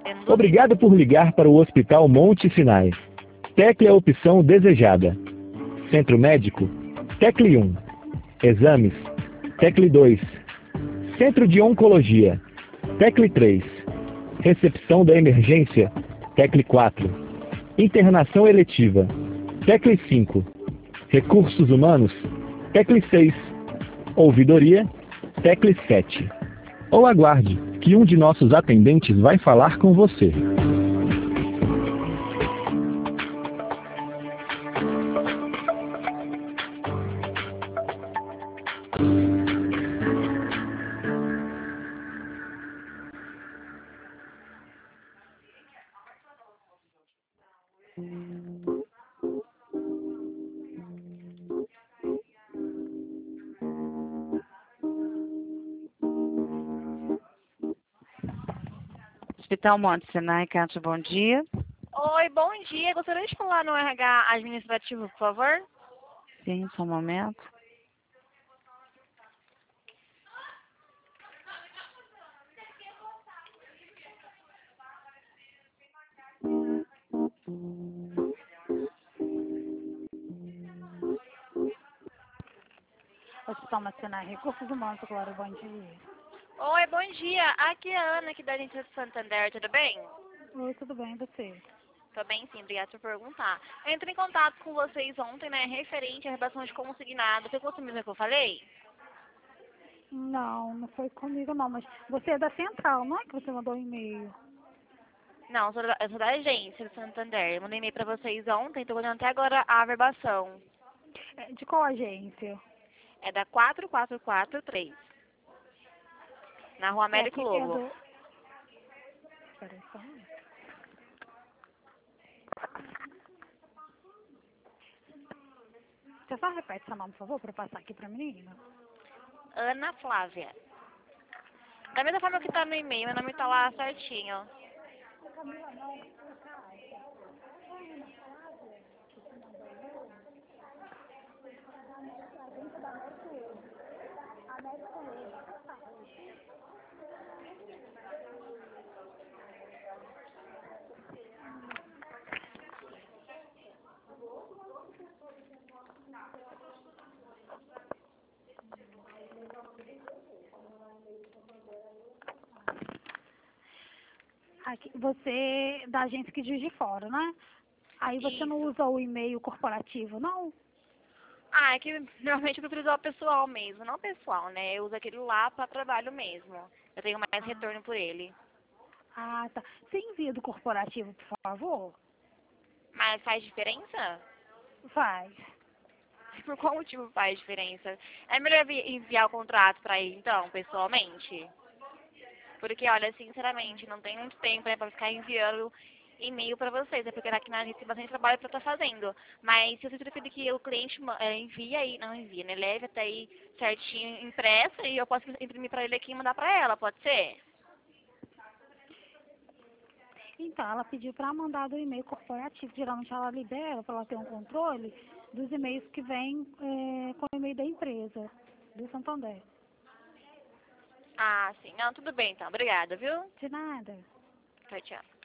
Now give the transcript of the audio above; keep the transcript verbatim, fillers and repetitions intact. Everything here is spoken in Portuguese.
Obrigado por ligar para o Hospital Monte Sinai. Tecle a opção desejada. Centro médico, tecle um. Exames, tecle dois. Centro de oncologia, tecle três. Recepção da emergência, tecle quatro. Internação eletiva, tecle cinco. Recursos humanos, tecle seis. Ouvidoria, tecle sete. Ou aguarde, que um de nossos atendentes vai falar com você. Hospital Monte Sinai, Cátia, bom dia. Oi, bom dia. Gostaria de falar no R H administrativo, por favor? Sim, só um momento. Hospital Monte Sinai, Recursos Humanos, agora, bom dia. Oi, bom dia. Aqui é a Ana, aqui da Agência de Santander, tudo bem? Oi, tudo bem, e você? Tô bem, sim. Obrigada por perguntar. Eu entrei em contato com vocês ontem, né, referente à redação de consignado. Foi com você mesmo que eu falei? Não, não foi comigo não, mas você é da Central, não é que você mandou um e-mail? Não, eu sou da, eu sou da Agência de Santander. Eu mandei e-mail pra vocês ontem, tô olhando até agora a averbação. É, de qual agência? É da quatro quatro quatro três. Na Rua É Américo aqui, é Lobo. do... Peraí, só um minuto. Você só repete seu nome, por favor, para eu passar aqui pra menina? Ana Flávia. Da mesma forma que tá no e-mail, meu nome tá lá certinho. Aqui, você é da agência que diz de fora, né? Aí você não Isso. usa o e-mail corporativo, não? Ah, é que normalmente eu prefiro usar o pessoal mesmo, não pessoal, né? Eu uso aquele lá para trabalho mesmo. Eu tenho mais Ah. retorno por ele. Ah, tá. Você envia do corporativo, por favor? Mas faz diferença? Faz. Por qual motivo faz diferença? É melhor vi- enviar o contrato para ele, então, pessoalmente? Porque, olha, sinceramente, não tem muito tempo, né, pra ficar enviando e-mail para vocês. É porque aqui na gente tem bastante trabalho para estar fazendo. Mas se você preferir que o cliente ma- eh, envie aí, não envia, né? Leve até aí certinho impressa e eu posso imprimir para ele aqui e mandar para ela, pode ser? Então, ela pediu para mandar do e-mail corporativo. Geralmente ela libera para ela ter um controle dos e-mails que vêm é, com o e-mail da empresa, do Santander. Ah, sim. Não, tudo bem então. Obrigada, viu? De nada. Tchau, tchau.